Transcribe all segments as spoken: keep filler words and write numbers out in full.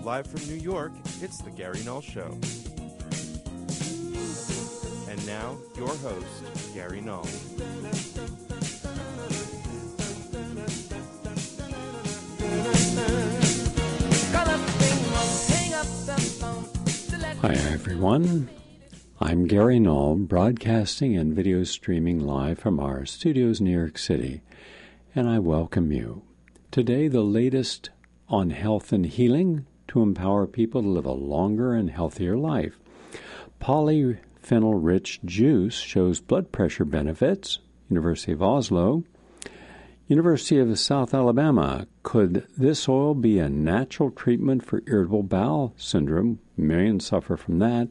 Live from New York, it's The Gary Null Show. And now, your host, Gary Null. Hi, everyone. I'm Gary Null, broadcasting and video streaming live from our studios in New York City, and I welcome you. Today, the latest on health and healing to empower people to live a longer and healthier life. Polyphenol-rich juice shows blood pressure benefits. University of Oslo. University of South Alabama. Could this oil be a natural treatment for irritable bowel syndrome? Millions suffer from that.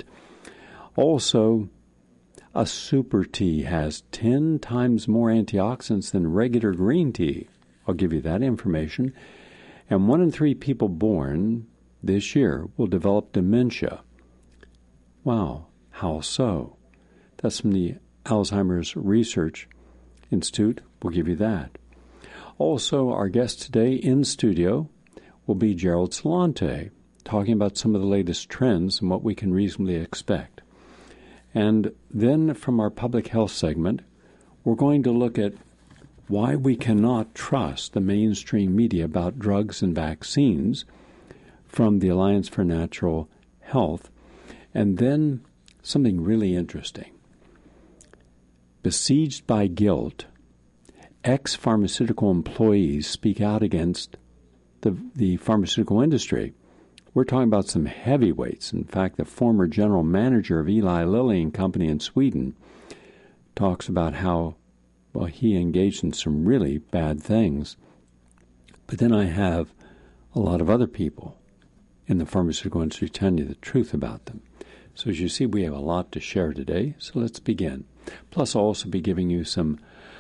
Also, a super tea has ten times more antioxidants than regular green tea. I'll give you that information. And one in three people born this year will develop dementia. Wow, how so? That's from the Alzheimer's Research Institute. We'll give you that. Also, our guest today in studio will be Gerald Celente, talking about some of the latest trends and what we can reasonably expect. And then from our public health segment, we're going to look at why we cannot trust the mainstream media about drugs and vaccines from the Alliance for Natural Health. And then something really interesting. Besieged by guilt, ex-pharmaceutical employees speak out against the, the pharmaceutical industry. We're talking about some heavyweights. In fact, the former general manager of Eli Lilly and Company in Sweden talks about how, well, he engaged in some really bad things. But then I have a lot of other people in the pharmaceutical industry telling you the truth about them. So as you see, we have a lot to share today, so let's begin. Plus, I'll also be giving you some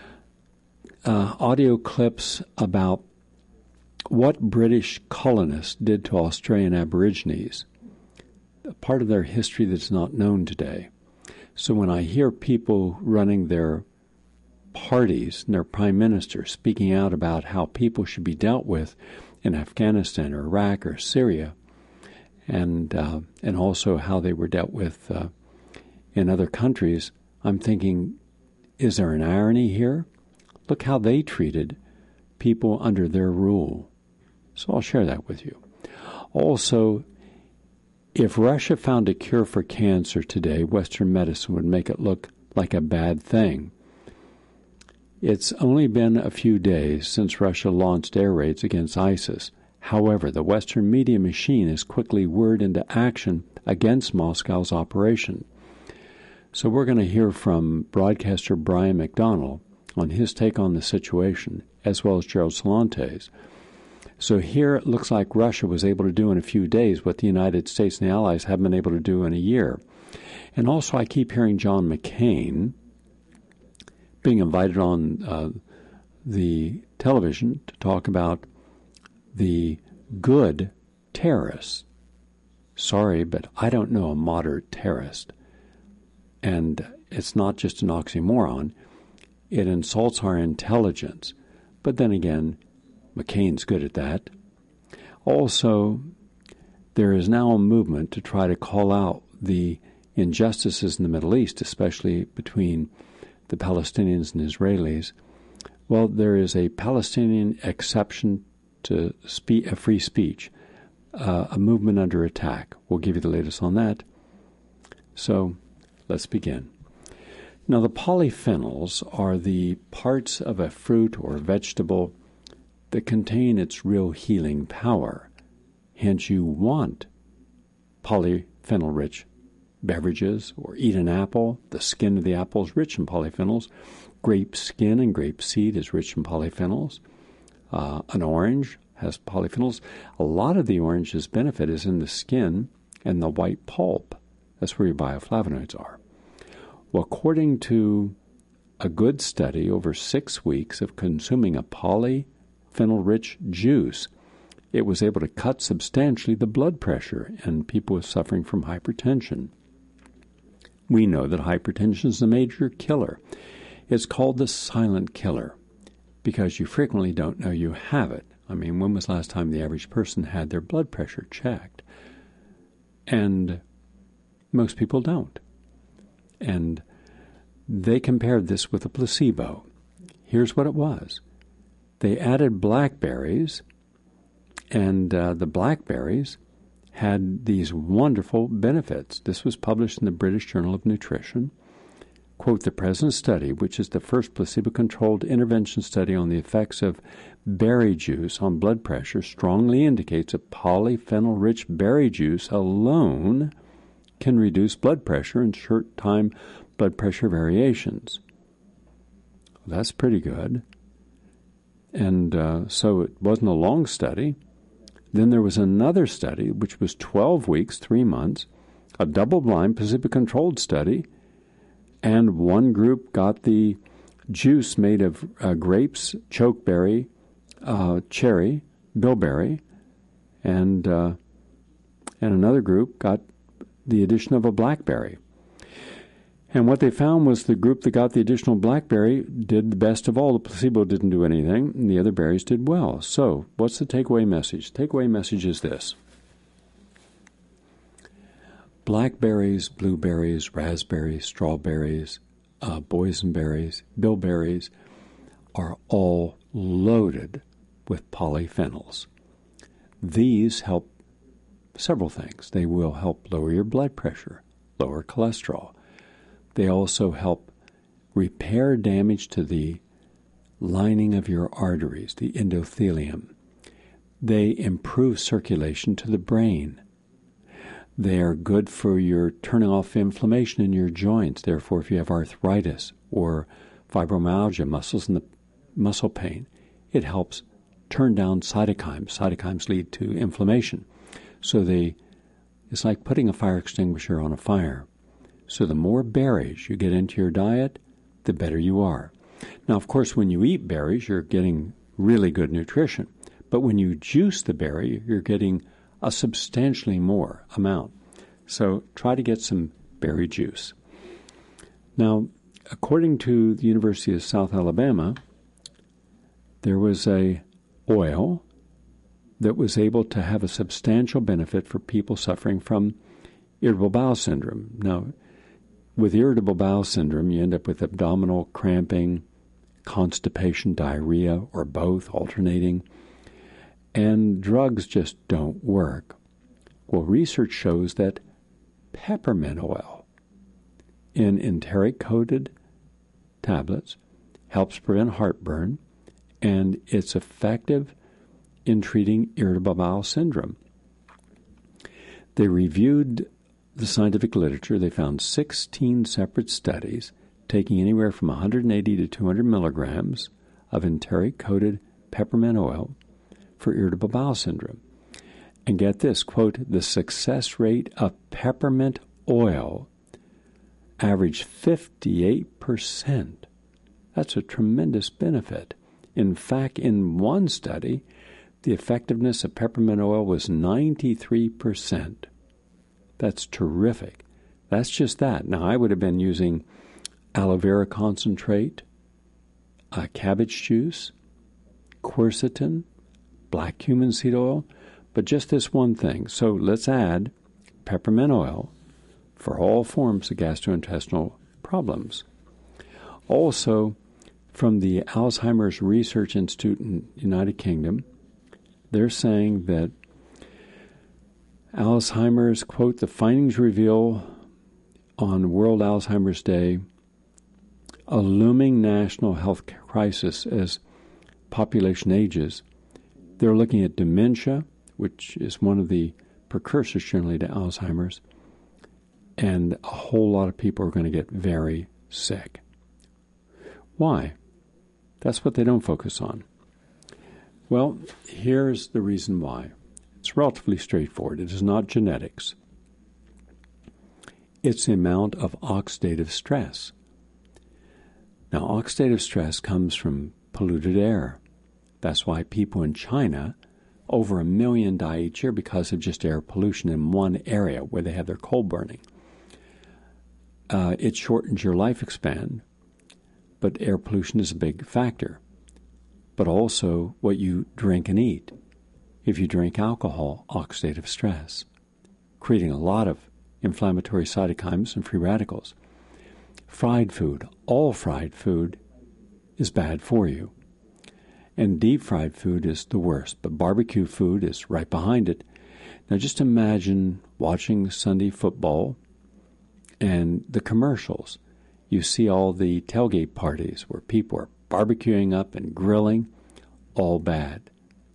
uh, audio clips about what British colonists did to Australian Aborigines, a part of their history that's not known today. So when I hear people running their parties and their prime minister speaking out about how people should be dealt with in Afghanistan or Iraq or Syria, and uh, and also how they were dealt with uh, in other countries, I'm thinking, is there an irony here? Look how they treated people under their rule. So I'll share that with you. Also, if Russia found a cure for cancer today, Western medicine would make it look like a bad thing. It's only been a few days since Russia launched air raids against ISIS. However, the Western media machine is quickly whirred into action against Moscow's operation. So we're going to hear from broadcaster Brian McDonald on his take on the situation, as well as Gerald Celente's. So here it looks like Russia was able to do in a few days what the United States and the Allies haven't been able to do in a year. And also I keep hearing John McCain being invited on uh, the television to talk about the good terrorists. Sorry, but I don't know a moderate terrorist. And it's not just an oxymoron. It insults our intelligence. But then again, McCain's good at that. Also, there is now a movement to try to call out the injustices in the Middle East, especially between the Palestinians and Israelis. Well, there is a Palestinian exception to spe- a free speech, uh, a movement under attack. We'll give you the latest on that. So let's begin. Now, the polyphenols are the parts of a fruit or vegetable that contain its real healing power. Hence, you want polyphenol-rich beverages or eat an apple. The skin of the apple is rich in polyphenols. Grape skin and grape seed is rich in polyphenols. Uh, an orange has polyphenols. A lot of the orange's benefit is in the skin and the white pulp. That's where your bioflavonoids are. Well, according to a good study over six weeks of consuming a polyphenol-rich juice, it was able to cut substantially the blood pressure in people suffering from hypertension. We know that hypertension is a major killer. It's called the silent killer because you frequently don't know you have it. I mean, when was the last time the average person had their blood pressure checked? And most people don't. And they compared this with a placebo. Here's what it was. They added blackberries, and uh, the blackberries had these wonderful benefits. This was published in the British Journal of Nutrition. Quote, the present study, which is the first placebo-controlled intervention study on the effects of berry juice on blood pressure, strongly indicates that polyphenol-rich berry juice alone can reduce blood pressure and short-time blood pressure variations. Well, that's pretty good. And uh, so it wasn't a long study. Then there was another study, which was twelve weeks, three months, a double-blind, placebo-controlled study, and one group got the juice made of uh, grapes, chokeberry, uh, cherry, bilberry, and uh, and another group got the addition of a blackberry. And what they found was the group that got the additional blackberry did the best of all. The placebo didn't do anything, and the other berries did well. So what's the takeaway message? The takeaway message is this. Blackberries, blueberries, raspberries, strawberries, uh, boysenberries, bilberries are all loaded with polyphenols. These help several things. They will help lower your blood pressure, lower cholesterol. They also help repair damage to the lining of your arteries, the endothelium. They improve circulation to the brain. They are good for your turning off inflammation in your joints. Therefore, if you have arthritis or fibromyalgia, muscles in the muscle pain, it helps turn down cytokines. Cytokines lead to inflammation. So they, it's like putting a fire extinguisher on a fire. So the more berries you get into your diet, the better you are. Now, of course, when you eat berries, you're getting really good nutrition. But when you juice the berry, you're getting a substantially more amount. So try to get some berry juice. Now, according to the University of South Alabama, there was a oil that was able to have a substantial benefit for people suffering from irritable bowel syndrome. Now, with irritable bowel syndrome, you end up with abdominal cramping, constipation, diarrhea, or both, alternating. And drugs just don't work. Well, research shows that peppermint oil in enteric-coated tablets helps prevent heartburn, and it's effective in treating irritable bowel syndrome. They reviewed the scientific literature. They found sixteen separate studies taking anywhere from one hundred eighty to two hundred milligrams of enteric-coated peppermint oil for irritable bowel syndrome. And get this, quote, the success rate of peppermint oil averaged fifty-eight percent. That's a tremendous benefit. In fact, in one study, the effectiveness of peppermint oil was ninety-three percent. That's terrific. That's just that. Now, I would have been using aloe vera concentrate, uh, cabbage juice, quercetin, black cumin seed oil, but just this one thing. So let's add peppermint oil for all forms of gastrointestinal problems. Also, from the Alzheimer's Research Institute in the United Kingdom, they're saying that Alzheimer's, quote, the findings reveal on World Alzheimer's Day a looming national health crisis as population ages. They're looking at dementia, which is one of the precursors generally to Alzheimer's, and a whole lot of people are going to get very sick. Why? That's what they don't focus on. Well, here's the reason why. It's relatively straightforward. It is not genetics. It's the amount of oxidative stress. Now, oxidative stress comes from polluted air. That's why people in China, over a million die each year because of just air pollution in one area where they have their coal burning. Uh, it shortens your life span, but air pollution is a big factor. but also what you drink and eat. If you drink alcohol, oxidative stress, creating a lot of inflammatory cytokines and free radicals. Fried food, all fried food is bad for you. And deep fried food is the worst, but barbecue food is right behind it. Now just imagine watching Sunday football and the commercials. You see all the tailgate parties where people are barbecuing up and grilling, all bad.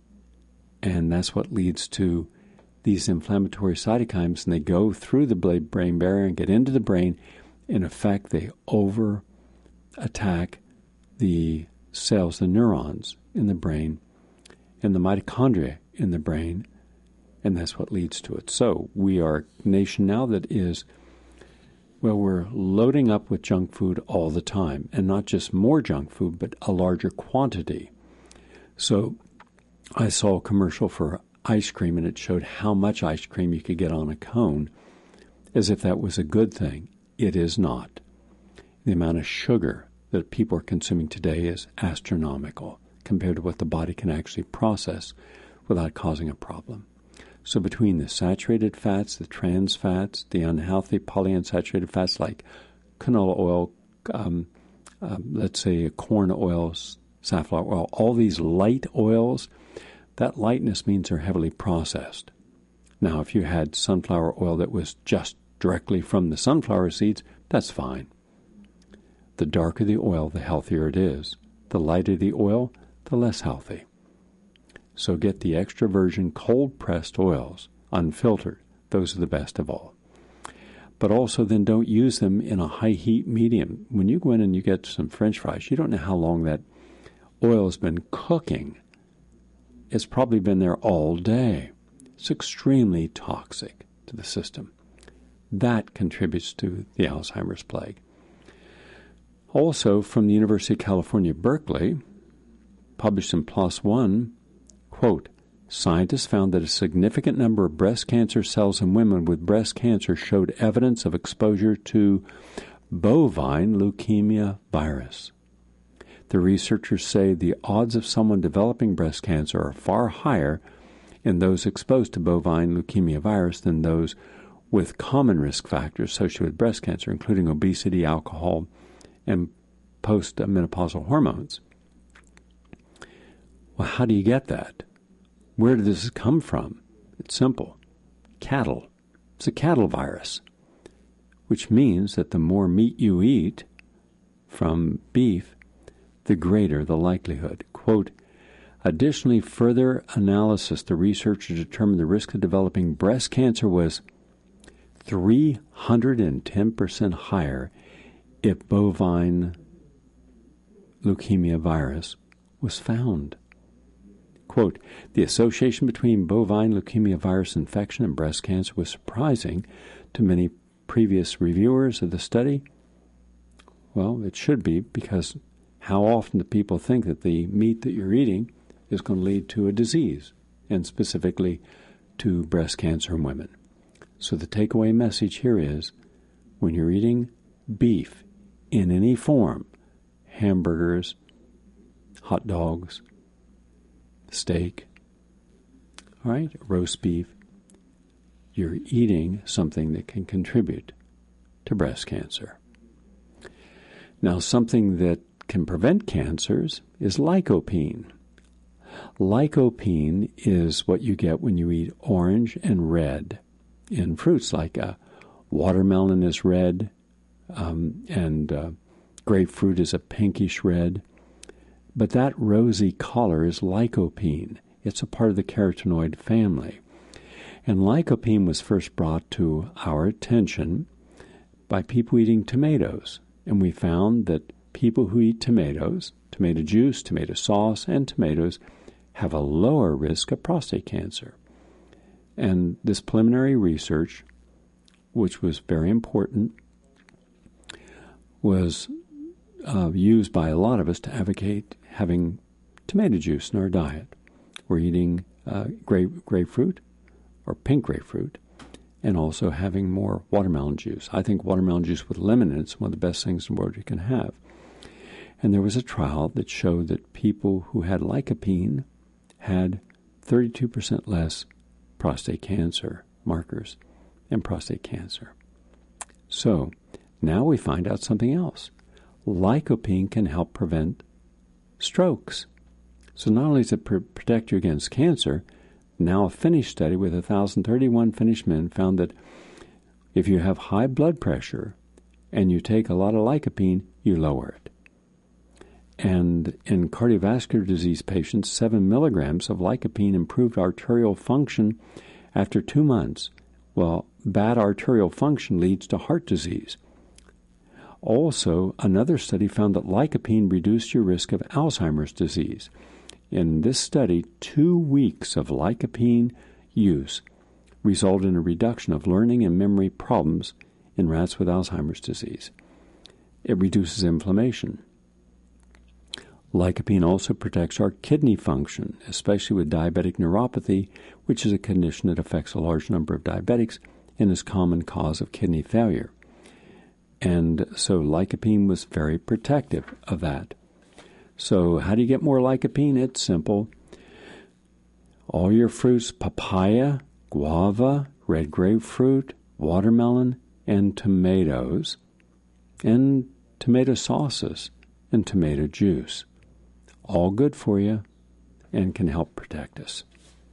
And that's what leads to these inflammatory cytokines, and they go through the brain barrier and get into the brain. In effect, they over-attack the cells, the neurons in the brain, and the mitochondria in the brain, and that's what leads to it. So we are a nation now that is, well, we're loading up with junk food all the time, and not just more junk food, but a larger quantity. So I saw a commercial for ice cream, and it showed how much ice cream you could get on a cone, as if that was a good thing. It is not. The amount of sugar that people are consuming today is astronomical compared to what the body can actually process without causing a problem. So between the saturated fats, the trans fats, the unhealthy polyunsaturated fats like canola oil, um, uh, let's say corn oils, safflower oil, all these light oils, that lightness means they're heavily processed. Now, if you had sunflower oil that was just directly from the sunflower seeds, that's fine. The darker the oil, the healthier it is. The lighter the oil, the less healthy. So get the extra virgin cold-pressed oils, unfiltered. Those are the best of all. But also then don't use them in a high-heat medium. When you go in and you get some French fries, you don't know how long that oil has been cooking. It's probably been there all day. It's extremely toxic to the system. That contributes to the Alzheimer's plague. Also, from the University of California, Berkeley, published in PLOS One, quote, scientists found that a significant number of breast cancer cells in women with breast cancer showed evidence of exposure to bovine leukemia virus. The researchers say the odds of someone developing breast cancer are far higher in those exposed to bovine leukemia virus than those with common risk factors associated with breast cancer, including obesity, alcohol, and post-menopausal hormones. Well, how do you get that? Where did this come from? It's simple. Cattle. It's a cattle virus, which means that the more meat you eat from beef, the greater the likelihood. Quote, additionally, further analysis, the researchers determined the risk of developing breast cancer was three hundred ten percent higher if bovine leukemia virus was found. Quote, the association between bovine leukemia virus infection and breast cancer was surprising to many previous reviewers of the study. Well, it should be, because how often do people think that the meat that you're eating is going to lead to a disease, and specifically to breast cancer in women? So the takeaway message here is, when you're eating beef in any form, hamburgers, hot dogs, steak, all right, roast beef, you're eating something that can contribute to breast cancer. Now, something that can prevent cancers is lycopene. Lycopene is what you get when you eat orange and red in fruits, like uh, watermelon is red, um, and uh, grapefruit is a pinkish red. But that rosy color is lycopene. It's a part of the carotenoid family. And lycopene was first brought to our attention by people eating tomatoes. And we found that people who eat tomatoes, tomato juice, tomato sauce, and tomatoes have a lower risk of prostate cancer. And this preliminary research, which was very important, was uh, used by a lot of us to advocate having tomato juice in our diet. We're eating uh, grape, grapefruit or pink grapefruit, and also having more watermelon juice. I think watermelon juice with lemon in it is one of the best things in the world you can have. And there was a trial that showed that people who had lycopene had thirty-two percent less prostate cancer markers and prostate cancer. So now we find out something else. Lycopene can help prevent strokes. So not only does it pr- protect you against cancer, now a Finnish study with one thousand thirty-one Finnish men found that if you have high blood pressure and you take a lot of lycopene, you lower it. And in cardiovascular disease patients, seven milligrams of lycopene improved arterial function after two months. Well, bad arterial function leads to heart disease. Also, another study found that lycopene reduced your risk of Alzheimer's disease. In this study, two weeks of lycopene use resulted in a reduction of learning and memory problems in rats with Alzheimer's disease. It reduces inflammation. Lycopene also protects our kidney function, especially with diabetic neuropathy, which is a condition that affects a large number of diabetics and is a common cause of kidney failure. And so lycopene was very protective of that. So how do you get more lycopene? It's simple. All your fruits, papaya, guava, red grapefruit, watermelon, and tomatoes, and tomato sauces, and tomato juice. All good for you and can help protect us.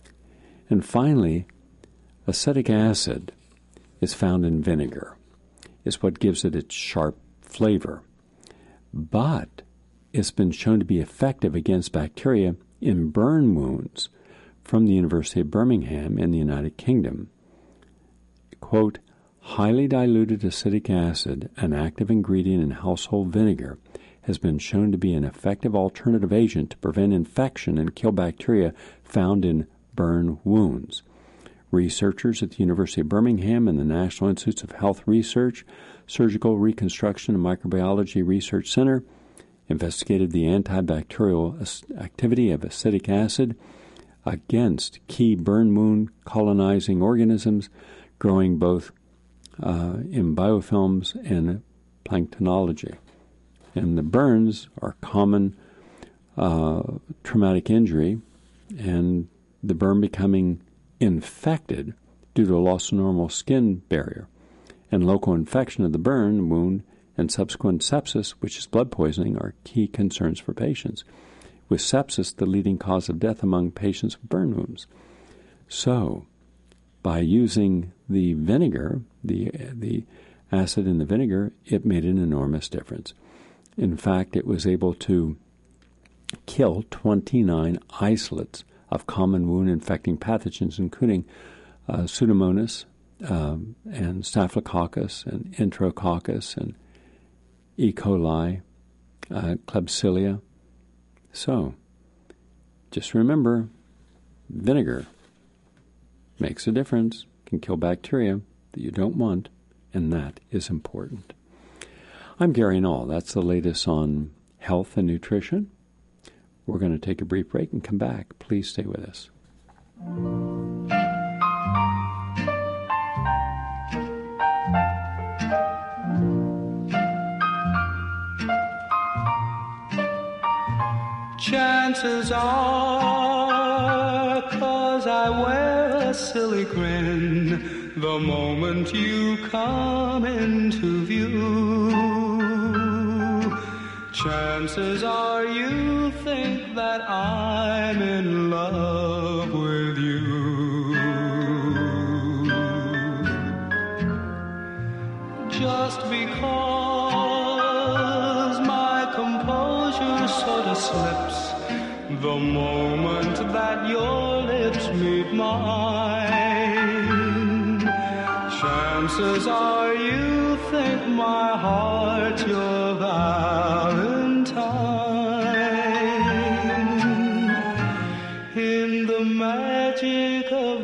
And finally, acetic acid is found in vinegar. It's what gives it its sharp flavor. But it's been shown to be effective against bacteria in burn wounds from the University of Birmingham in the United Kingdom. Quote, highly diluted acetic acid, an active ingredient in household vinegar, has been shown to be an effective alternative agent to prevent infection and kill bacteria found in burn wounds. Researchers at the University of Birmingham and the National Institutes of Health Research, Surgical Reconstruction and Microbiology Research Center investigated the antibacterial activity of acetic acid against key burn wound colonizing organisms growing both uh, in biofilms and planktonology. And the burns are common uh, traumatic injury, and the burn becoming infected due to a loss of normal skin barrier. And local infection of the burn wound and subsequent sepsis, which is blood poisoning, are key concerns for patients, with sepsis the leading cause of death among patients with burn wounds. So, by using the vinegar, the the acid in the vinegar, it made an enormous difference. In fact, it was able to kill twenty-nine isolates of common wound-infecting pathogens, including uh, Pseudomonas um, and Staphylococcus and Enterococcus and E. coli, uh, Klebsiella. So, just remember, vinegar makes a difference, can kill bacteria that you don't want, and that is important. I'm Gary Null. That's the latest on health and nutrition. We're going to take a brief break and come back. Please stay with us. Chances are, 'cause I wear a silly grin the moment you come into view. Chances are you think that I'm in love with you. Just because my composure sort of slips the moment that your lips meet mine. Chances are you think my heart's your Valentine. In the magic of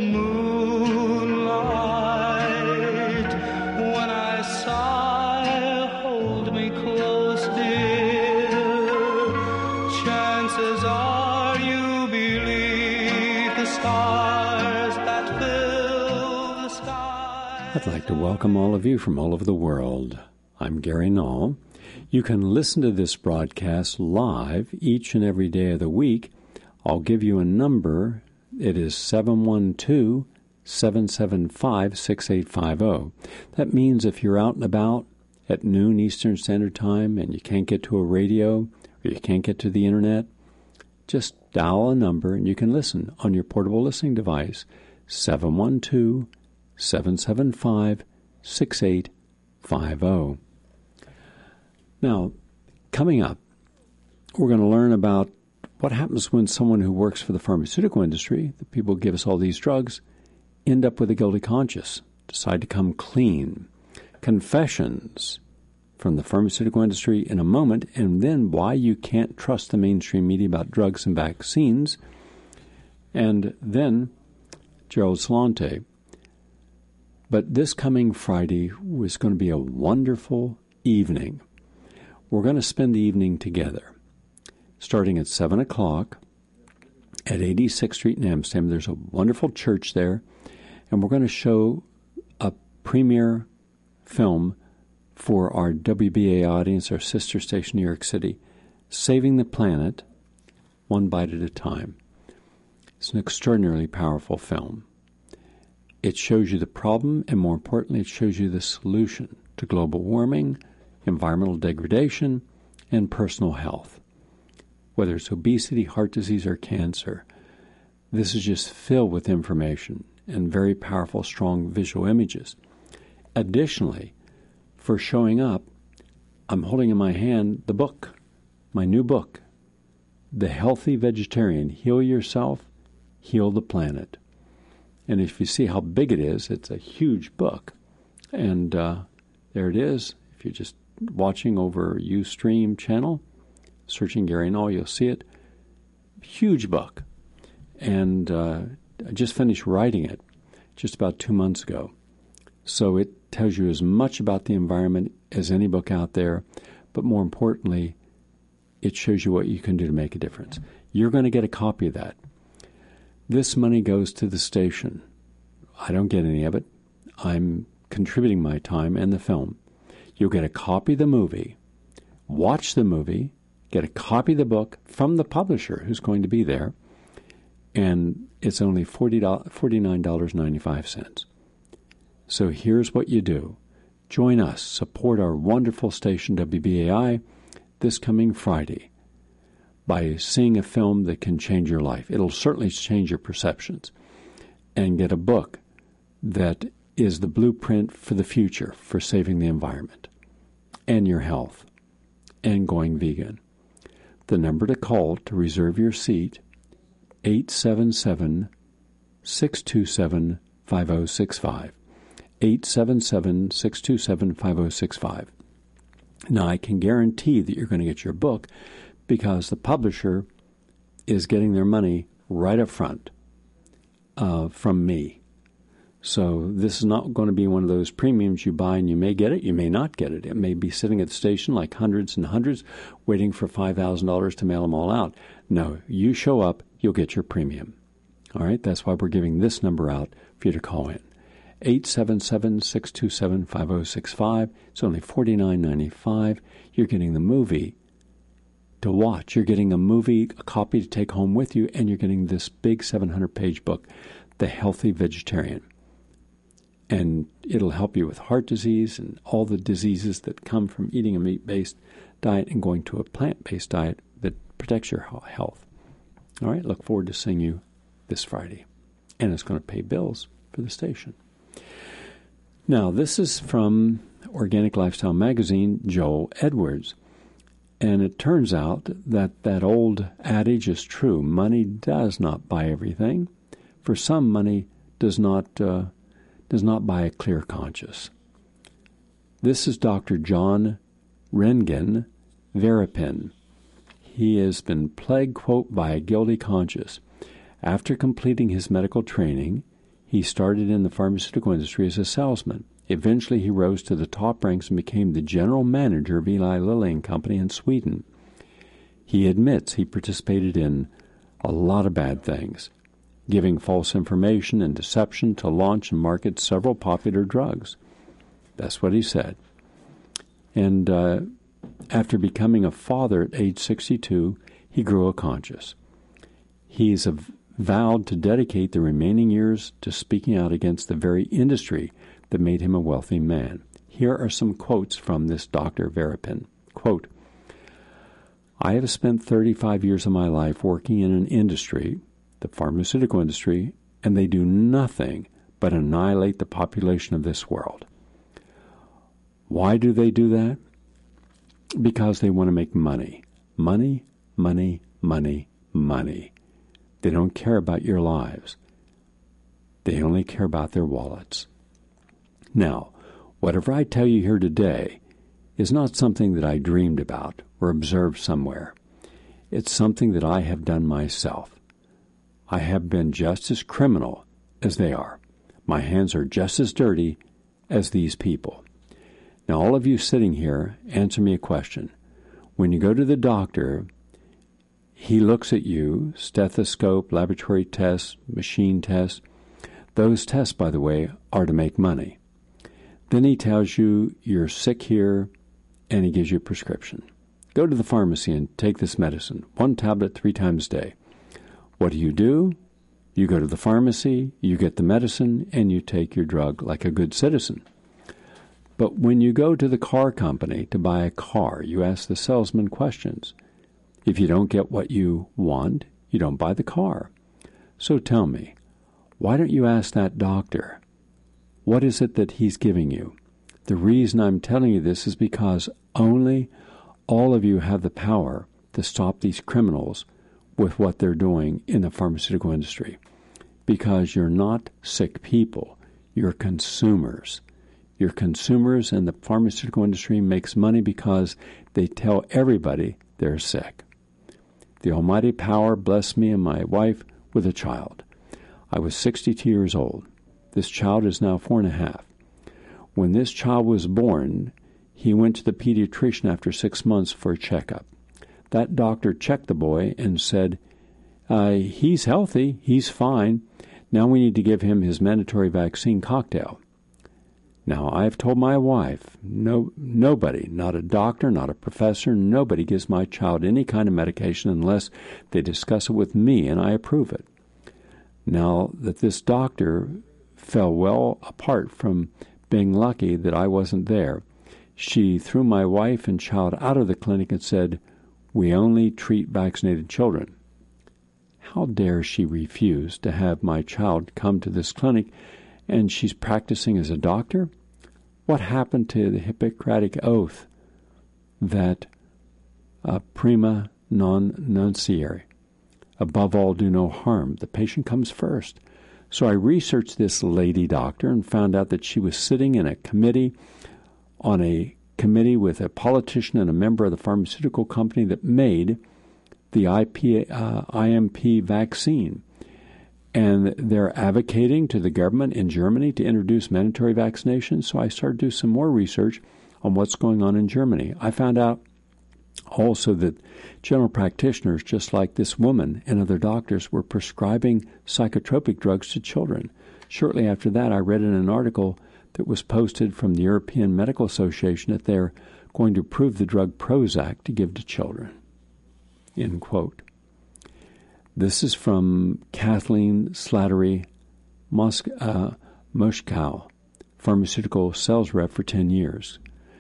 moonlight, when I sigh, hold me close, dear. Chances are you believe the stars that fill the sky. I'd like to welcome all of you from all over the world. I'm Gary Null, You can listen to this broadcast live each and every day of the week. I'll give you a number. It is seven one two, seven seven five, six eight five zero. That means if you're out and about at noon Eastern Standard Time and you can't get to a radio or you can't get to the internet, just dial a number and you can listen on your portable listening device, seven one two, seven seven five, six eight five zero. Now, coming up, we're going to learn about what happens when someone who works for the pharmaceutical industry, the people who give us all these drugs, end up with a guilty conscience, decide to come clean. Confessions from the pharmaceutical industry in a moment, and then why you can't trust the mainstream media about drugs and vaccines. And then Gerald Celente. But this coming Friday was going to be a wonderful evening. We're going to spend the evening together. Starting at seven o'clock at eighty-sixth Street in Amsterdam. There's a wonderful church there, and we're going to show a premiere film for our W B A audience, our sister station, New York City, Saving the Planet, One Bite at a Time. It's an extraordinarily powerful film. It shows you the problem, and more importantly, it shows you the solution to global warming, environmental degradation, and personal health. Whether it's obesity, heart disease, or cancer, this is just filled with information and very powerful, strong visual images. Additionally, for showing up, I'm holding in my hand the book, my new book, The Healthy Vegetarian, Heal Yourself, Heal the Planet. And if you see how big it is, it's a huge book. And uh, there it is. If you're just watching over Ustream channel, searching Gary Null, you'll see it. Huge book. And uh, I just finished writing it just about two months ago. So it tells you as much about the environment as any book out there, but more importantly, it shows you what you can do to make a difference. You're going to get a copy of that. This money goes to the station. I don't get any of it. I'm contributing my time and the film. You'll get a copy of the movie, watch the movie, get a copy of the book from the publisher who's going to be there, and it's only forty-nine dollars and ninety-five cents. So here's what you do. Join us. Support our wonderful station, W B A I, this coming Friday by seeing a film that can change your life. It'll certainly change your perceptions. And get a book that is the blueprint for the future for saving the environment and your health and going vegan. The number to call to reserve your seat, eight seven seven, six two seven, five zero six five. eight seven seven, six two seven, five zero six five. Now, I can guarantee that you're going to get your book because the publisher is getting their money right up front uh, from me. So this is not going to be one of those premiums you buy and you may get it, you may not get it. It may be sitting at the station like hundreds and hundreds waiting for five thousand dollars to mail them all out. No, you show up, you'll get your premium. All right, that's why we're giving this number out for you to call in. eight seven seven, six two seven, five zero six five. It's only forty-nine ninety-five. You're getting the movie to watch. You're getting a movie, a copy to take home with you, and you're getting this big seven hundred page book, The Healthy Vegetarian. And it'll help you with heart disease and all the diseases that come from eating a meat-based diet and going to a plant-based diet that protects your health. All right, look forward to seeing you this Friday. And it's going to pay bills for the station. Now, this is from Organic Lifestyle Magazine, Joel Edwards. And it turns out that that old adage is true. Money does not buy everything. For some, money does not uh, does not buy a clear conscience. This is Doctor John Rengen Verapin. He has been plagued, quote, by a guilty conscience. After completing his medical training, he started in the pharmaceutical industry as a salesman. Eventually, he rose to the top ranks and became the general manager of Eli Lilly and Company in Sweden. He admits he participated in a lot of bad things, giving false information and deception to launch and market several popular drugs. That's what he said. And uh, after becoming a father at age sixty-two, he grew a conscience. He's vowed to dedicate the remaining years to speaking out against the very industry that made him a wealthy man. Here are some quotes from this Doctor Verapin. Quote, I have spent thirty-five years of my life working in an industry, the pharmaceutical industry, and they do nothing but annihilate the population of this world. Why do they do that? Because they want to make money. Money, money, money, money. They don't care about your lives. They only care about their wallets. Now, whatever I tell you here today is not something that I dreamed about or observed somewhere. It's something that I have done myself. I have been just as criminal as they are. My hands are just as dirty as these people. Now, all of you sitting here, answer me a question. When you go to the doctor, he looks at you, stethoscope, laboratory tests, machine tests. Those tests, by the way, are to make money. Then he tells you you're sick here, and he gives you a prescription. Go to the pharmacy and take this medicine, one tablet three times a day. What do you do? You go to the pharmacy, you get the medicine, and you take your drug like a good citizen. But when you go to the car company to buy a car, you ask the salesman questions. If you don't get what you want, you don't buy the car. So tell me, why don't you ask that doctor, what is it that he's giving you? The reason I'm telling you this is because only all of you have the power to stop these criminals with what they're doing in the pharmaceutical industry. Because you're not sick people, you're consumers. You're consumers, and the pharmaceutical industry makes money because they tell everybody they're sick. The Almighty Power blessed me and my wife with a child. I was sixty-two years old. This child is now four and a half. When this child was born, he went to the pediatrician after six months for a checkup. That doctor checked the boy and said, uh, he's healthy, he's fine. Now we need to give him his mandatory vaccine cocktail. Now, I've told my wife, no, nobody, not a doctor, not a professor, nobody gives my child any kind of medication unless they discuss it with me and I approve it. Now that this doctor fell well apart from being lucky that I wasn't there, she threw my wife and child out of the clinic and said, we only treat vaccinated children. How dare she refuse to have my child come to this clinic, and she's practicing as a doctor? What happened to the Hippocratic oath that uh, prima non nunciare, above all do no harm? The patient comes first. So I researched this lady doctor and found out that she was sitting in a committee, on a committee with a politician and a member of the pharmaceutical company that made the I P, uh, I M P vaccine. And they're advocating to the government in Germany to introduce mandatory vaccinations. So I started to do some more research on what's going on in Germany. I found out also that general practitioners, just like this woman and other doctors, were prescribing psychotropic drugs to children. Shortly after that, I read in an article that was posted from the European Medical Association that they're going to approve the drug Prozac to give to children. End quote. This is from Kathleen Slattery Mos- uh, Moschkow, pharmaceutical sales rep for ten years.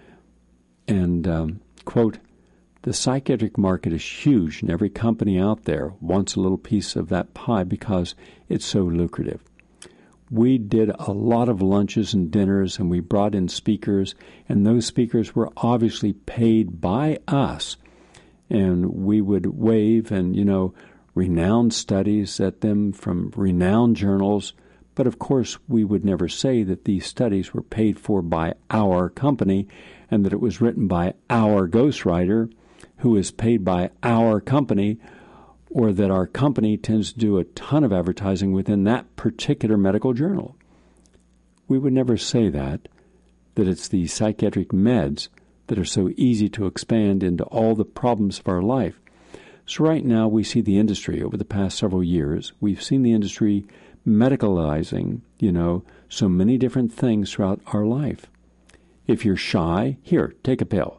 And, um, quote, the psychiatric market is huge, and every company out there wants a little piece of that pie because it's so lucrative. We did a lot of lunches and dinners, and we brought in speakers, and those speakers were obviously paid by us. And we would wave and, you know, renowned studies at them from renowned journals, but of course we would never say that these studies were paid for by our company and that it was written by our ghostwriter who is paid by our company, or that our company tends to do a ton of advertising within that particular medical journal. We would never say that, that it's the psychiatric meds that are so easy to expand into all the problems of our life. So right now we see the industry over the past several years. We've seen the industry medicalizing, you know, so many different things throughout our life. If you're shy, here, take a pill.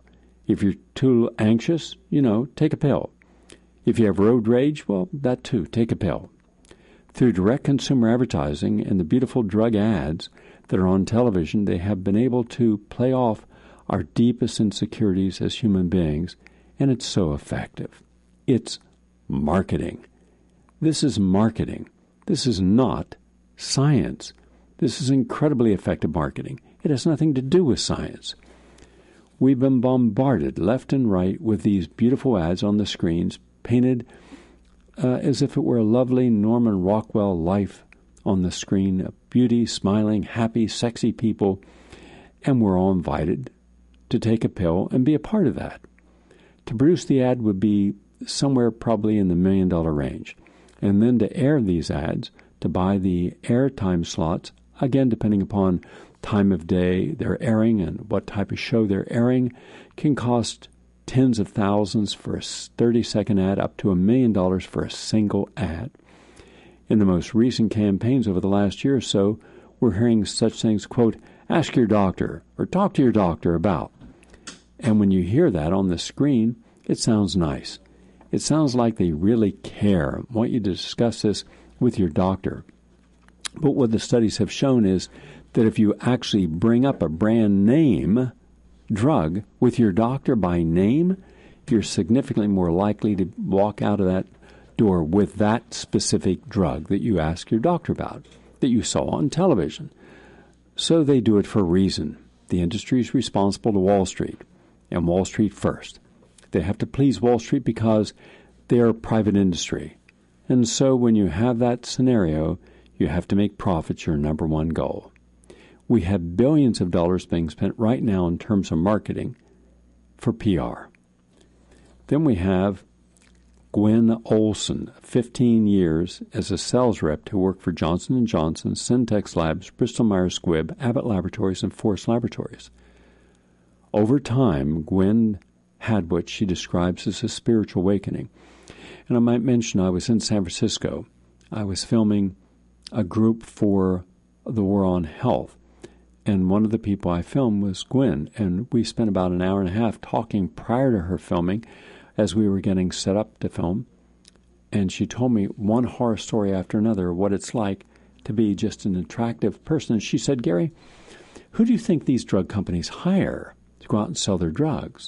If you're too anxious, you know, take a pill. If you have road rage, well, that too, take a pill. Through direct consumer advertising and the beautiful drug ads that are on television, they have been able to play off our deepest insecurities as human beings, and it's so effective. It's marketing. This is marketing. This is not science. This is incredibly effective marketing. It has nothing to do with science. We've been bombarded left and right with these beautiful ads on the screens, painted uh, as if it were a lovely Norman Rockwell life on the screen, of beauty, smiling, happy, sexy people, and we're all invited to take a pill and be a part of that. To produce the ad would be somewhere probably in the million dollar range. And then to air these ads, to buy the airtime slots, again, depending upon time of day they're airing and what type of show they're airing, can cost tens of thousands for a thirty-second ad, up to a million dollars for a single ad. In the most recent campaigns over the last year or so, we're hearing such things, quote, ask your doctor or talk to your doctor about. And when you hear that on the screen, it sounds nice. It sounds like they really care, want you to discuss this with your doctor. But what the studies have shown is that if you actually bring up a brand name drug with your doctor by name, you're significantly more likely to walk out of that door with that specific drug that you asked your doctor about, that you saw on television. So they do it for a reason. The industry is responsible to Wall Street, and Wall Street first. They have to please Wall Street because they're a private industry. And so when you have that scenario, you have to make profits your number one goal. We have billions of dollars being spent right now in terms of marketing for P R. Then we have Gwen Olson, fifteen years as a sales rep who worked for Johnson and Johnson, Syntex Labs, Bristol Myers Squibb, Abbott Laboratories, and Forest Laboratories. Over time, Gwen had what she describes as a spiritual awakening. And I might mention I was in San Francisco. I was filming a group for the War on Health. And one of the people I filmed was Gwen. And we spent about an hour and a half talking prior to her filming as we were getting set up to film. And she told me one horror story after another, what it's like to be just an attractive person. And she said, Gary, who do you think these drug companies hire to go out and sell their drugs?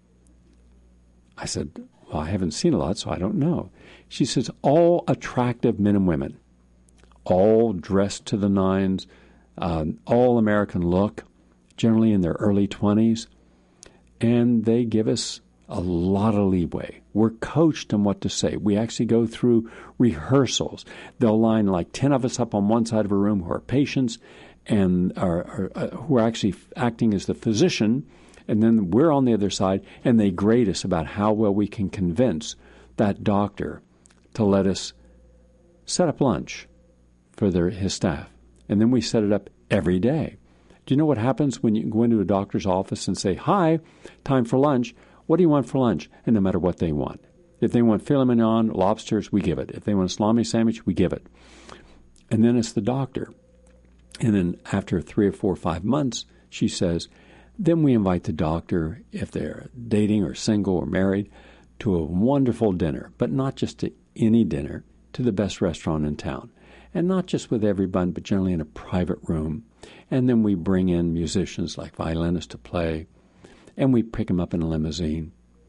I said, well, I haven't seen a lot, so I don't know. She says, all attractive men and women, all dressed to the nines, um, all American look, generally in their early twenties, and they give us a lot of leeway. We're coached on what to say. We actually go through rehearsals. They'll line like ten of us up on one side of a room who are patients and are, are uh, who are actually acting as the physician, and then we're on the other side, and they grade us about how well we can convince that doctor to let us set up lunch for their, his staff. And then we set it up every day. Do you know what happens when you go into a doctor's office and say, hi, time for lunch? What do you want for lunch? And no matter what they want. If they want filet mignon, lobsters, we give it. If they want a salami sandwich, we give it. And then it's the doctor. And then after three or four or five months, she says, then we invite the doctor, if they're dating or single or married, to a wonderful dinner, but not just to any dinner, to the best restaurant in town. And not just with everyone, but generally in a private room. And then we bring in musicians like violinists to play, and we pick them up in a limousine.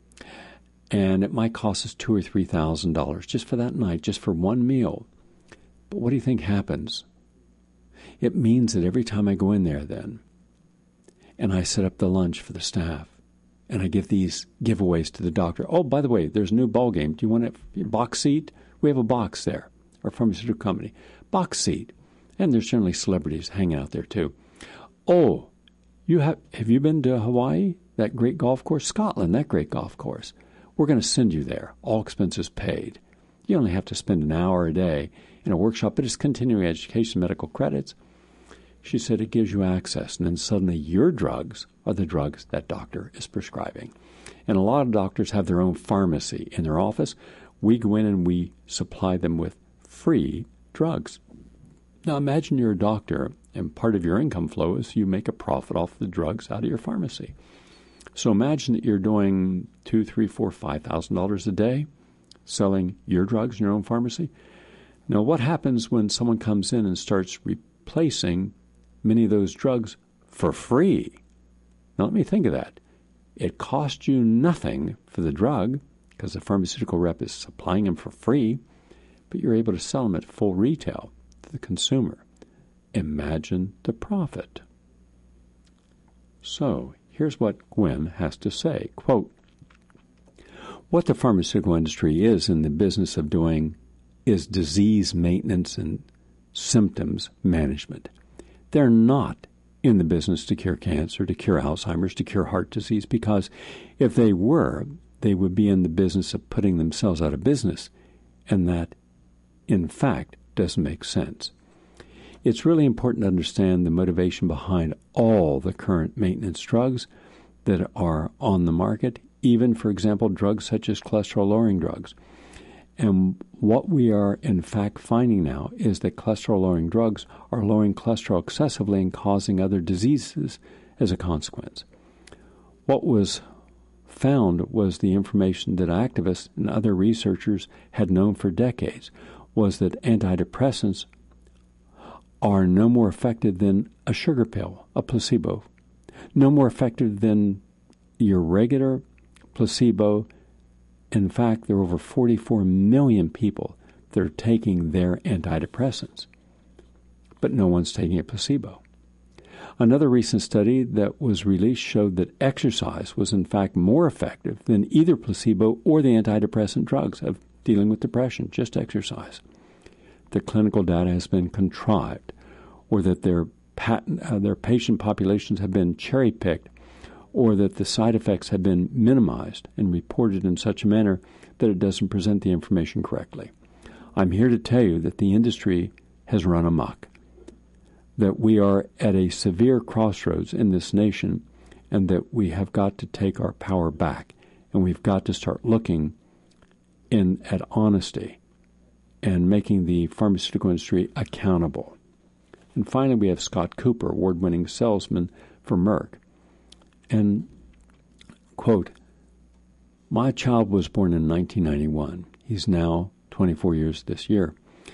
And it might cost us two or three thousand dollars just for that night, just for one meal. But what do you think happens? It means that every time I go in there then, and I set up the lunch for the staff, and I give these giveaways to the doctor. Oh, by the way, there's a new ball game. Do you want a box seat? We have a box there, our pharmaceutical company. Box seat. And there's generally celebrities hanging out there too. Oh, you have have you been to Hawaii? That great golf course? Scotland, that great golf course. We're going to send you there, all expenses paid. You only have to spend an hour a day in a workshop, but it's continuing education, medical credits. She said it gives you access, and then suddenly your drugs are the drugs that doctor is prescribing. And a lot of doctors have their own pharmacy in their office. We go in and we supply them with free drugs. Now imagine you're a doctor, and part of your income flow is you make a profit off the drugs out of your pharmacy. So imagine that you're doing two, three, four, five thousand dollars a day selling your drugs in your own pharmacy. Now, what happens when someone comes in and starts replacing many of those drugs for free? Now, let me think of that. It costs you nothing for the drug because the pharmaceutical rep is supplying them for free, but you're able to sell them at full retail to the consumer. Imagine the profit. So, here's what Gwen has to say. Quote, what the pharmaceutical industry is in the business of doing is disease maintenance and symptoms management. They're not in the business to cure cancer, to cure Alzheimer's, to cure heart disease, because if they were, they would be in the business of putting themselves out of business, and that, in fact, doesn't make sense. It's really important to understand the motivation behind all the current maintenance drugs that are on the market, even, for example, drugs such as cholesterol-lowering drugs. And what we are, in fact, finding now is that cholesterol-lowering drugs are lowering cholesterol excessively and causing other diseases as a consequence. What was found was the information that activists and other researchers had known for decades, was that antidepressants are no more effective than a sugar pill, a placebo, no more effective than your regular placebo. In fact, there are over forty-four million people that are taking their antidepressants, but no one's taking a placebo. Another recent study that was released showed that exercise was in fact more effective than either placebo or the antidepressant drugs of dealing with depression, just exercise. The clinical data has been contrived, or that their, patent, uh, their patient populations have been cherry-picked, or that the side effects have been minimized and reported in such a manner that it doesn't present the information correctly. I'm here to tell you that the industry has run amok, that we are at a severe crossroads in this nation, and that we have got to take our power back, and we've got to start looking in at honesty and making the pharmaceutical industry accountable. And finally, we have Scott Cooper, award-winning salesman for Merck. And, quote, my child was born in nineteen ninety-one. He's now twenty-four years this year.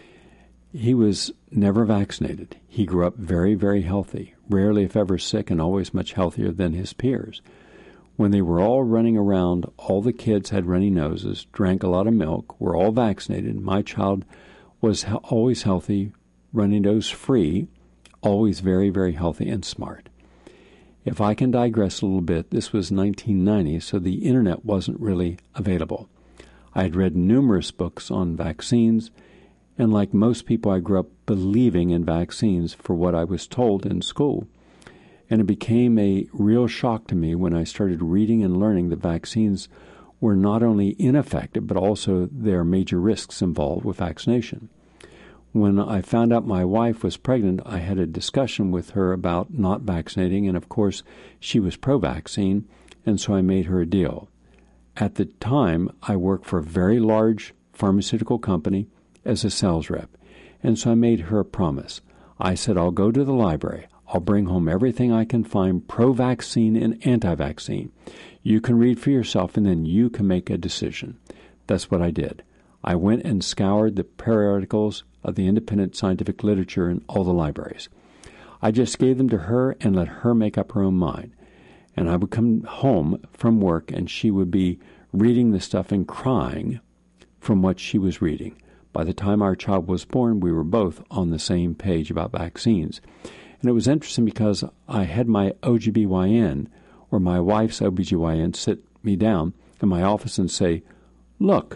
He was never vaccinated. He grew up very, very healthy, rarely if ever sick, and always much healthier than his peers. When they were all running around, all the kids had runny noses, drank a lot of milk, were all vaccinated. My child was he- always healthy, runny nose free, always very, very healthy and smart. If I can digress a little bit, this was nineteen ninety, so the internet wasn't really available. I had read numerous books on vaccines, and like most people, I grew up believing in vaccines for what I was told in school. And it became a real shock to me when I started reading and learning that vaccines were not only ineffective, but also there are major risks involved with vaccination. When I found out my wife was pregnant, I had a discussion with her about not vaccinating, and of course, she was pro-vaccine, and so I made her a deal. At the time, I worked for a very large pharmaceutical company as a sales rep, and so I made her a promise. I said, I'll go to the library. I'll bring home everything I can find pro-vaccine and anti-vaccine. You can read for yourself, and then you can make a decision. That's what I did. I went and scoured the periodicals of the independent scientific literature in all the libraries. I just gave them to her and let her make up her own mind. And I would come home from work, and she would be reading the stuff and crying from what she was reading. By the time our child was born, we were both on the same page about vaccines. And it was interesting because I had my O G B Y N, or my wife's O B G Y N, sit me down in my office and say, look,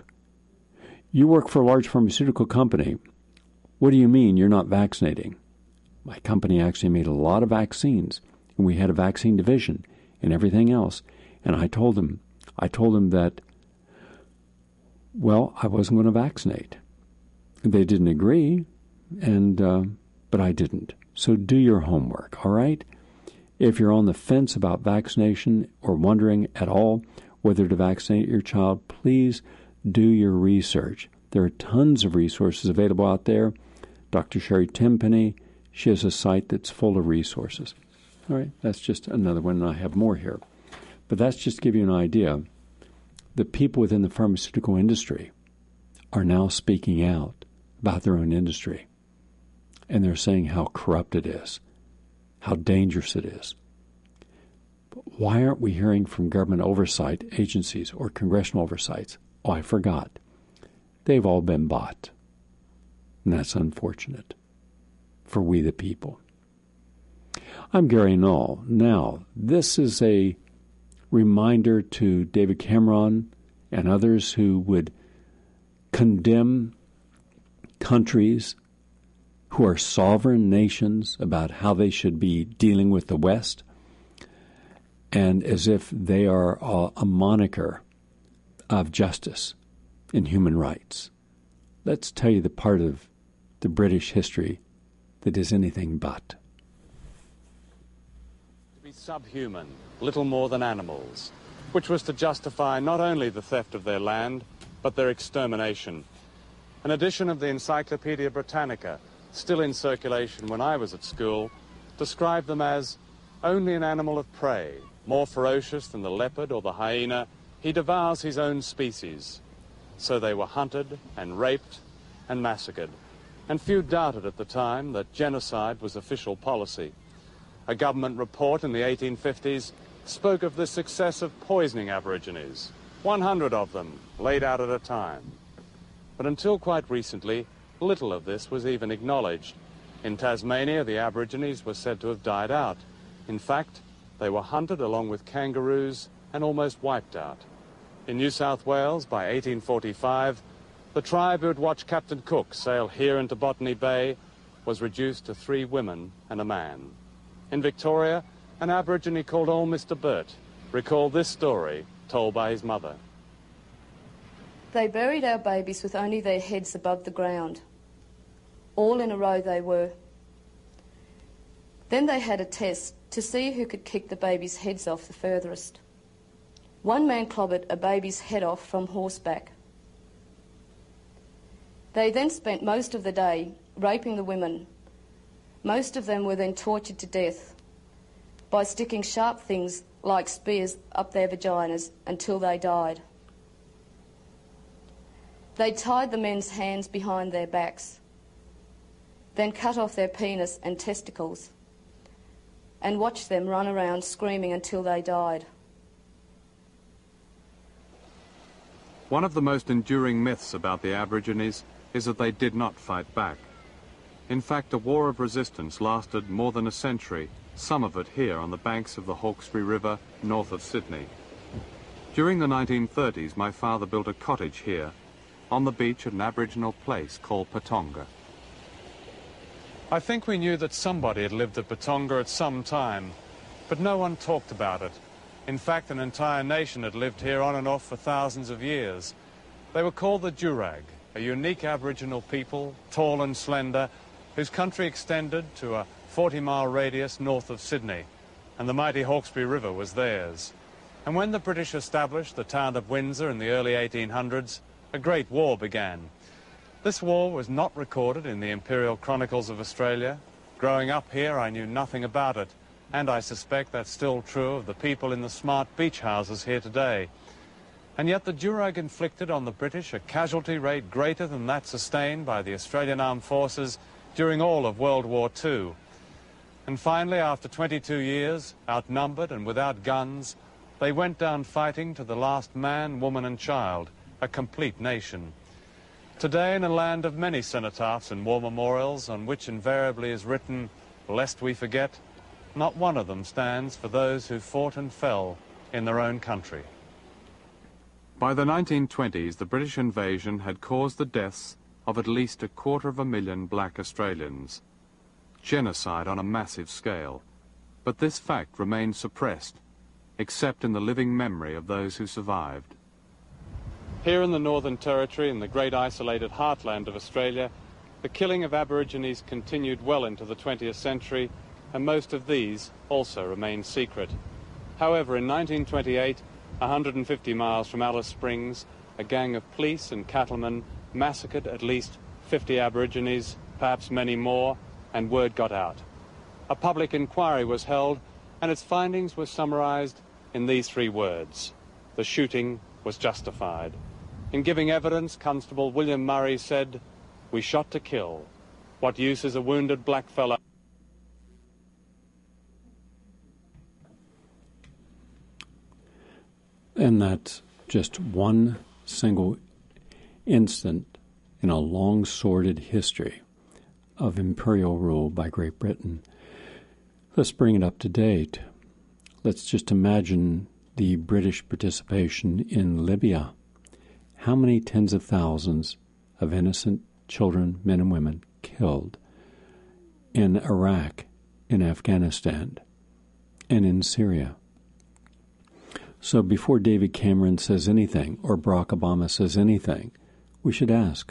you work for a large pharmaceutical company. What do you mean you're not vaccinating? My company actually made a lot of vaccines, and we had a vaccine division and everything else. And I told them, I told them that, well, I wasn't going to vaccinate. They didn't agree, and uh, but I didn't. So do your homework, all right? If you're on the fence about vaccination or wondering at all whether to vaccinate your child, please do your research. There are tons of resources available out there. Doctor Sherry Timpenny, she has a site that's full of resources. All right, that's just another one, and I have more here. But that's just to give you an idea. The people within the pharmaceutical industry are now speaking out about their own industry. And they're saying how corrupt it is, how dangerous it is. But why aren't we hearing from government oversight agencies or congressional oversights? Oh, I forgot. They've all been bought. And that's unfortunate for we the people. I'm Gary Null. Now, this is a reminder to David Cameron and others who would condemn countries who are sovereign nations about how they should be dealing with the West, and as if they are a, a moniker of justice and human rights. Let's tell you the part of the British history that is anything but. To be subhuman, little more than animals, which was to justify not only the theft of their land, but their extermination. An edition of the Encyclopedia Britannica, still in circulation when I was at school, described them as only an animal of prey, more ferocious than the leopard or the hyena. He devours his own species. So they were hunted and raped and massacred. And few doubted at the time that genocide was official policy. A government report in the eighteen fifties spoke of the success of poisoning Aborigines, one hundred of them laid out at a time. But until quite recently, little of this was even acknowledged. In Tasmania, the Aborigines were said to have died out. In fact, they were hunted along with kangaroos and almost wiped out. In New South Wales, by eighteen forty-five, the tribe who had watched Captain Cook sail here into Botany Bay was reduced to three women and a man. In Victoria, an Aborigine called old Mister Burt recalled this story told by his mother. They buried our babies with only their heads above the ground. All in a row they were. Then they had a test to see who could kick the babies' heads off the furthest. One man clobbered a baby's head off from horseback. They then spent most of the day raping the women. Most of them were then tortured to death by sticking sharp things like spears up their vaginas until they died. They tied the men's hands behind their backs, then cut off their penis and testicles, and watched them run around screaming until they died. One of the most enduring myths about the Aborigines is that they did not fight back. In fact, a war of resistance lasted more than a century, some of it here on the banks of the Hawkesbury River, north of Sydney. During the nineteen thirties, my father built a cottage here, on the beach at an Aboriginal place called Patonga. I think we knew that somebody had lived at Patonga at some time, but no one talked about it. In fact, an entire nation had lived here on and off for thousands of years. They were called the Jurag, a unique Aboriginal people, tall and slender, whose country extended to a forty-mile radius north of Sydney, and the mighty Hawkesbury River was theirs. And when the British established the town of Windsor in the early eighteen hundreds, a great war began. This war was not recorded in the Imperial Chronicles of Australia. Growing up here, I knew nothing about it, and I suspect that's still true of the people in the smart beach houses here today. And yet the Jurag inflicted on the British a casualty rate greater than that sustained by the Australian Armed Forces during all of World War Two. And finally, after twenty-two years, outnumbered and without guns, they went down fighting to the last man, woman and child, a complete nation. Today, in a land of many cenotaphs and war memorials on which invariably is written, lest we forget, not one of them stands for those who fought and fell in their own country. By the nineteen twenties, the British invasion had caused the deaths of at least a quarter of a million black Australians. Genocide on a massive scale. But this fact remained suppressed, except in the living memory of those who survived. Here in the Northern Territory, in the great isolated heartland of Australia, the killing of Aborigines continued well into the twentieth century, and most of these also remained secret. However, in nineteen twenty-eight, one hundred fifty miles from Alice Springs, a gang of police and cattlemen massacred at least fifty Aborigines, perhaps many more, and word got out. A public inquiry was held, and its findings were summarized in these three words: the shooting was justified. In giving evidence, Constable William Murray said, "We shot to kill. What use is a wounded blackfellow?" And that's just one single instant in a long sordid history of imperial rule by Great Britain. Let's bring it up to date. Let's just imagine the British participation in Libya. How many tens of thousands of innocent children, men and women, killed in Iraq, in Afghanistan, and in Syria? So before David Cameron says anything or Barack Obama says anything, we should ask,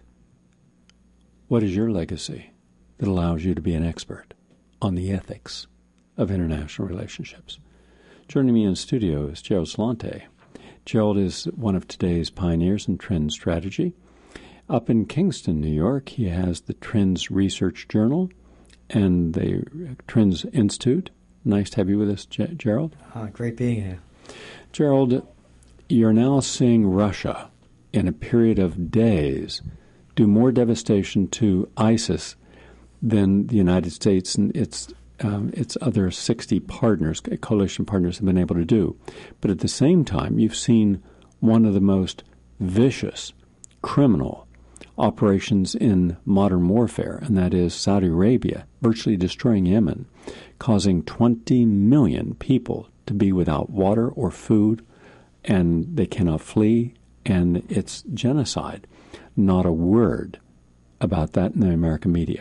what is your legacy that allows you to be an expert on the ethics of international relationships? Joining me in studio is Gerald Celente. Gerald is one of today's pioneers in trend strategy. Up in Kingston, New York, he has the Trends Research Journal and the Trends Institute. Nice to have you with us, G- Gerald. Uh, great being here. Gerald, you're now seeing Russia in a period of days do more devastation to ISIS than the United States and its um, its other sixty partners, coalition partners, have been able to do. But at the same time, you've seen one of the most vicious, criminal operations in modern warfare, and that is Saudi Arabia virtually destroying Yemen, causing twenty million people to be without water or food, and they cannot flee, and it's genocide. Not a word about that in the American media.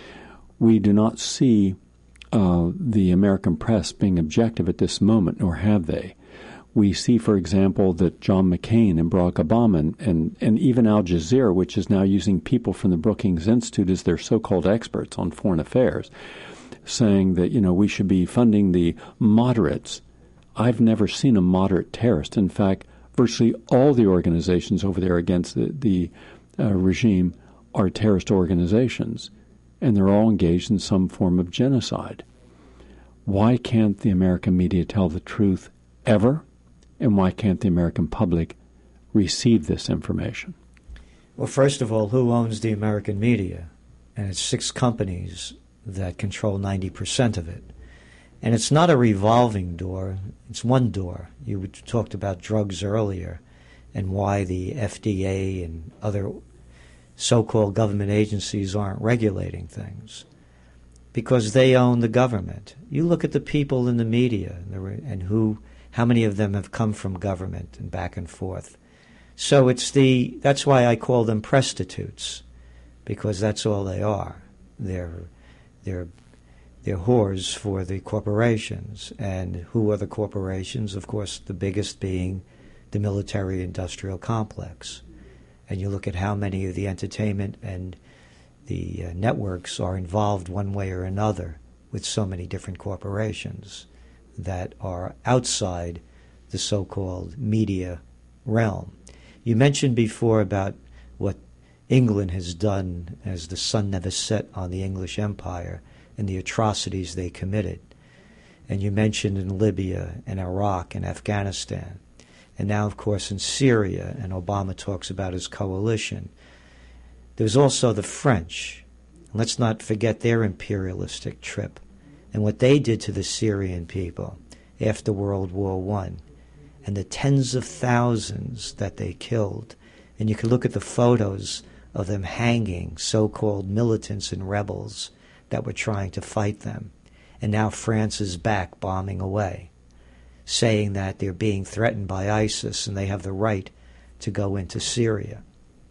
We do not see uh, the American press being objective at this moment, nor have they. We see, for example, that John McCain and Barack Obama and, and, and even Al Jazeera, which is now using people from the Brookings Institute as their so-called experts on foreign affairs, saying that, you know, we should be funding the moderates. I've never seen a moderate terrorist. In fact, virtually all the organizations over there against the, the uh, regime are terrorist organizations, and they're all engaged in some form of genocide. Why can't the American media tell the truth ever? And why can't the American public receive this information? Well, first of all, who owns the American media? And it's six companies that control ninety percent of it. And it's not a revolving door. It's one door. You talked about drugs earlier and why the F D A and other so-called government agencies aren't regulating things. Because they own the government. You look at the people in the media and, the, and who, how many of them have come from government and back and forth. So it's the, that's why I call them prostitutes, because that's all they are. They're, they're They're whores for the corporations. And who are the corporations? Of course, the biggest being the military-industrial complex. And you look at how many of the entertainment and the uh, networks are involved one way or another with so many different corporations that are outside the so-called media realm. You mentioned before about what England has done as the sun never set on the English Empire and the atrocities they committed. And you mentioned in Libya and Iraq and Afghanistan. And now, of course, in Syria, and Obama talks about his coalition. There's also the French. Let's not forget their imperialistic trip and what they did to the Syrian people after World War One, and the tens of thousands that they killed. And you can look at the photos of them hanging so-called militants and rebels that were trying to fight them. And now France is back bombing away, saying that they're being threatened by ISIS and they have the right to go into Syria.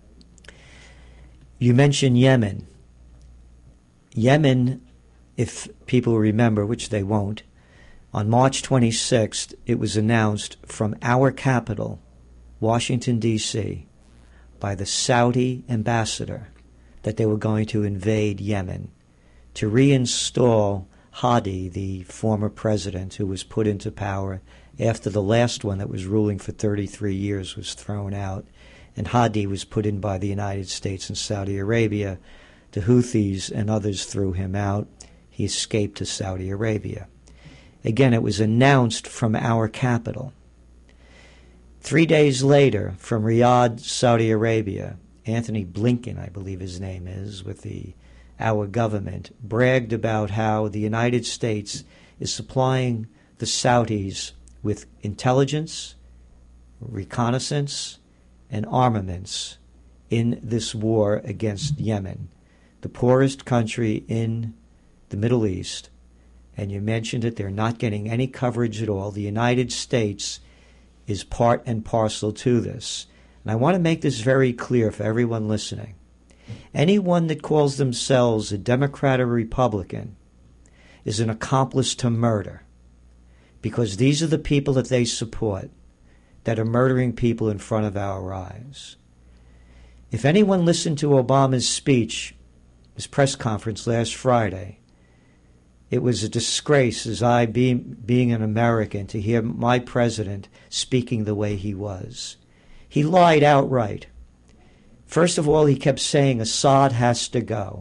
You mentioned Yemen. Yemen, if people remember, which they won't, on March twenty-sixth, it was announced from our capital, Washington, D C, by the Saudi ambassador that they were going to invade Yemen to reinstall Hadi, the former president who was put into power after the last one that was ruling for thirty-three years was thrown out, and Hadi was put in by the United States and Saudi Arabia. The Houthis and others threw him out. He escaped to Saudi Arabia. Again, it was announced from our capital. Three days later, from Riyadh, Saudi Arabia, Anthony Blinken, I believe his name is, with the our government, bragged about how the United States is supplying the Saudis with intelligence, reconnaissance, and armaments in this war against Yemen, the poorest country in the Middle East. And you mentioned it, they're not getting any coverage at all. The United States is part and parcel to this. And I want to make this very clear for everyone listening. Anyone that calls themselves a Democrat or Republican is an accomplice to murder, because these are the people that they support that are murdering people in front of our eyes. If anyone listened to Obama's speech, his press conference last Friday, it was a disgrace as I, being, being an American, to hear my president speaking the way he was. He lied outright. First of all, he kept saying Assad has to go.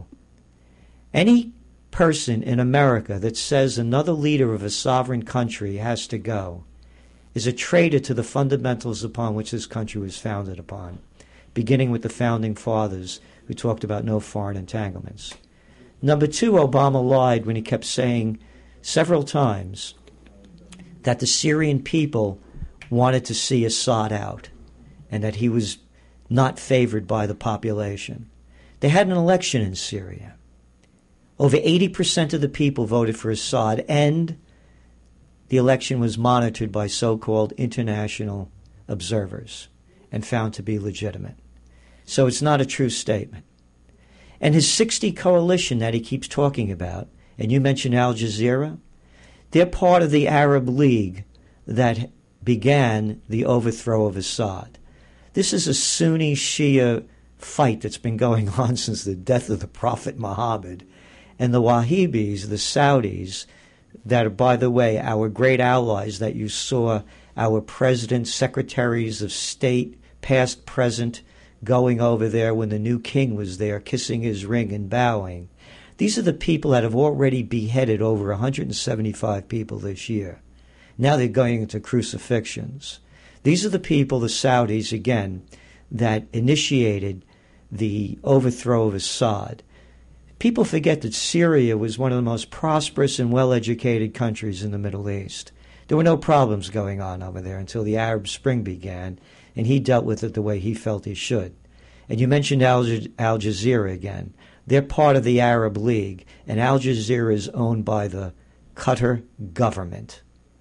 Any person in America that says another leader of a sovereign country has to go is a traitor to the fundamentals upon which this country was founded upon, beginning with the founding fathers who talked about no foreign entanglements. Number two, Obama lied when he kept saying several times that the Syrian people wanted to see Assad out and that he was not favored by the population. They had an election in Syria. Over eighty percent of the people voted for Assad, and the election was monitored by so-called international observers and found to be legitimate. So it's not a true statement. And his sixty coalition that he keeps talking about, and you mentioned Al Jazeera, they're part of the Arab League that began the overthrow of Assad. This is a Sunni Shia fight that's been going on since the death of the Prophet Muhammad. And the Wahhabis, the Saudis, that are, by the way, our great allies that you saw, our presidents, secretaries of state, past, present, going over there when the new king was there, kissing his ring and bowing. These are the people that have already beheaded over one hundred seventy-five people this year. Now they're going into crucifixions. These are the people, the Saudis, again, that initiated the overthrow of Assad. People forget that Syria was one of the most prosperous and well-educated countries in the Middle East. There were no problems going on over there until the Arab Spring began, and he dealt with it the way he felt he should. And you mentioned Al, Al Jazeera again. They're part of the Arab League, and Al Jazeera is owned by the Qatar government.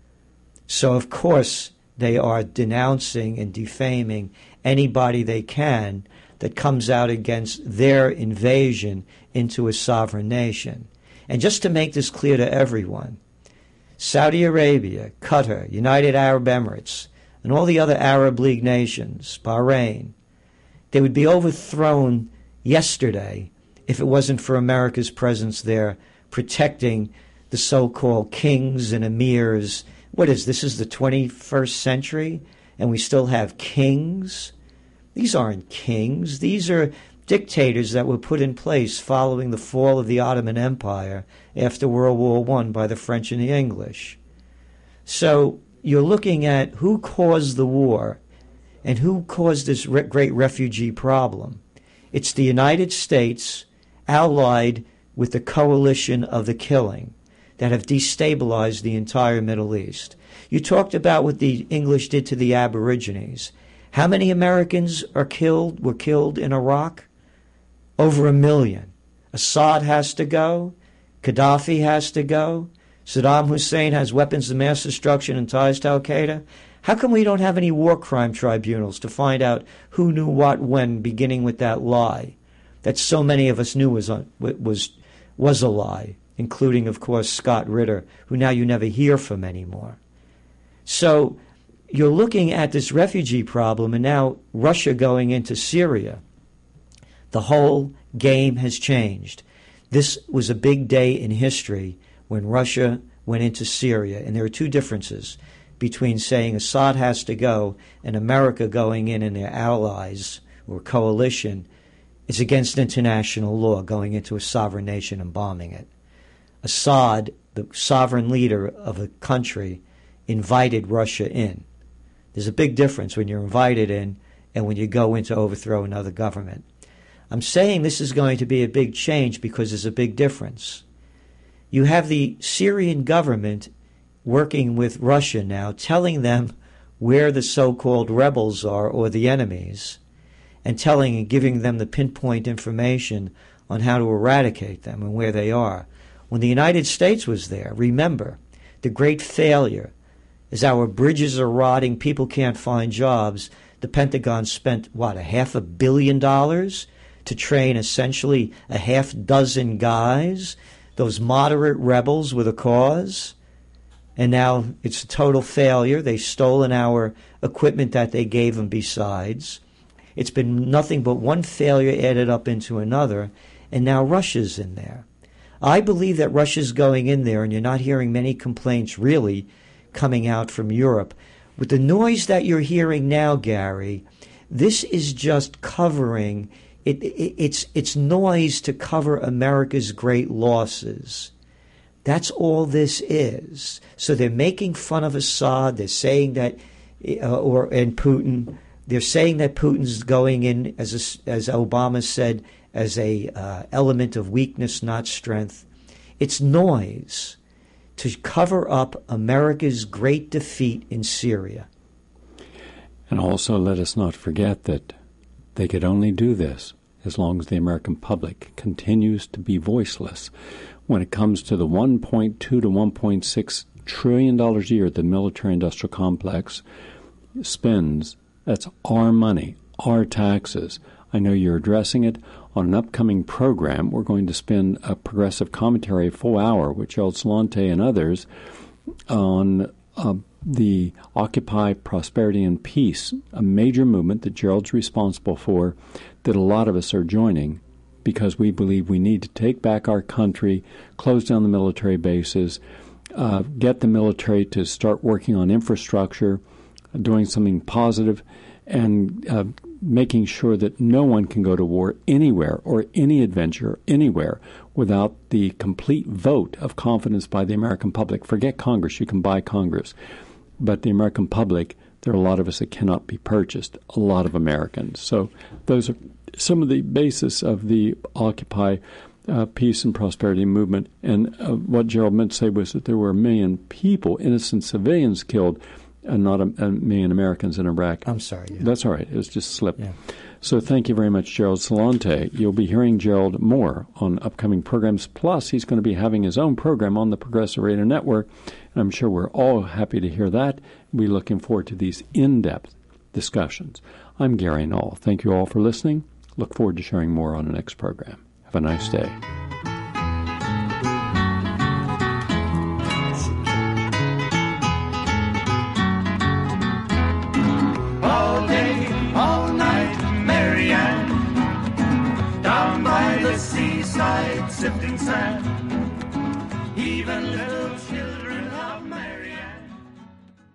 So, of course, they are denouncing and defaming anybody they can that comes out against their invasion into a sovereign nation. And just to make this clear to everyone, Saudi Arabia, Qatar, United Arab Emirates, and all the other Arab League nations, Bahrain, they would be overthrown yesterday if it wasn't for America's presence there protecting the so-called kings and emirs. What is this? Is the twenty-first century and we still have kings? These aren't kings. These are dictators that were put in place following the fall of the Ottoman Empire after World War One by the French and the English. So you're looking at who caused the war and who caused this re- great refugee problem. It's the United States allied with the coalition of the killing that have destabilized the entire Middle East. You talked about what the English did to the Aborigines. How many Americans are killed, were killed in Iraq? Over a million. Assad has to go. Gaddafi has to go. Saddam Hussein has weapons of mass destruction and ties to Al-Qaeda. How come we don't have any war crime tribunals to find out who knew what when, beginning with that lie that so many of us knew was was was a lie, including, of course, Scott Ritter, who now you never hear from anymore. So you're looking at this refugee problem, and now Russia going into Syria. The whole game has changed. This was a big day in history when Russia went into Syria, and there are two differences between saying Assad has to go and America going in and their allies or coalition is against international law, going into a sovereign nation and bombing it. Assad the sovereign leader of a country, invited Russia in. There's a big difference when you're invited in and when you go in to overthrow another government. I'm saying this is going to be a big change because there's a big difference. You have the Syrian government working with Russia now, telling them where the so-called rebels are or the enemies, and telling and giving them the pinpoint information on how to eradicate them and where they are. When the United States was there, remember, the great failure is our bridges are rotting, people can't find jobs. The Pentagon spent, what, a half a billion dollars to train essentially a half dozen guys, those moderate rebels with a cause, and now it's a total failure. They've stolen our equipment that they gave them besides. It's been nothing but one failure added up into another, and now Russia's in there. I believe that Russia's going in there, and you're not hearing many complaints really coming out from Europe. With the noise that you're hearing now, Gary, this is just covering, it, it, it's, it's noise to cover America's great losses. That's all this is. So they're making fun of Assad. They're saying that, uh, or and Putin, they're saying that Putin's going in, as a, as Obama said, as a uh, element of weakness, not strength. It's noise to cover up America's great defeat in Syria. And also let us not forget that they could only do this as long as the American public continues to be voiceless. When it comes to the one point two to one point six trillion dollars a year the military-industrial complex spends, that's our money, our taxes. I know you're addressing it. On an upcoming program, we're going to spend a progressive commentary, a full hour, with Gerald Celente and others, on uh, the Occupy Prosperity and Peace, a major movement that Gerald's responsible for, that a lot of us are joining because we believe we need to take back our country, close down the military bases, uh, get the military to start working on infrastructure, doing something positive, and uh, making sure that no one can go to war anywhere or any adventure anywhere without the complete vote of confidence by the American public. Forget Congress. You can buy Congress. But the American public, there are a lot of us that cannot be purchased, a lot of Americans. So those are some of the basis of the Occupy uh, Peace and Prosperity movement. And uh, what Gerald meant to say was that there were a million people, innocent civilians, killed, and not a, a million Americans in Iraq. I'm sorry. Yeah. That's all right. It was just a slip. Yeah. So thank you very much, Gerald Celente. You'll be hearing Gerald more on upcoming programs. Plus, he's going to be having his own program on the Progressive Radio Network. And I'm sure we're all happy to hear that. We're looking forward to these in-depth discussions. I'm Gary Null. Thank you all for listening. Look forward to sharing more on the next program. Have a nice day. All day, all night, Marianne, down by the seaside, sifting sand, even little children.